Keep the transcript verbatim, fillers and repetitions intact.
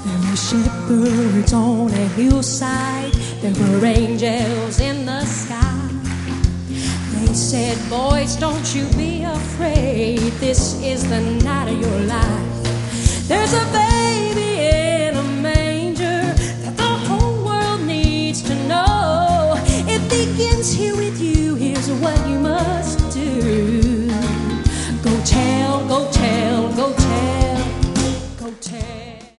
There were shepherds on a hillside. There were angels in the sky. They said, boys, don't you be afraid. This is the night of your life. There's a